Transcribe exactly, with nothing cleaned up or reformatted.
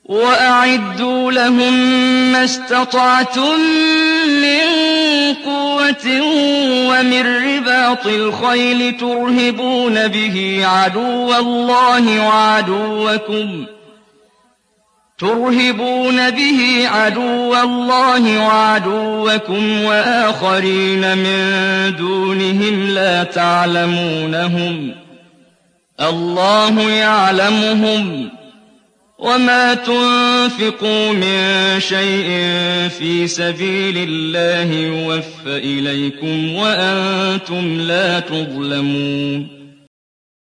وَأَعِدُّوا لَهُم مَّا اسْتَطَعْتُم مِّن قُوَّةٍ وَمِن رِّبَاطِ الْخَيْلِ تُرْهِبُونَ بِهِ عَدُوَّ اللَّهِ وَعَدُوَّكُمْ ترهبون به عدو الله وعدوكم وآخرين من دونهم لا تعلمونهم الله يعلمهم وما تنفقوا من شيء في سبيل الله يوفى إليكم وأنتم لا تظلمون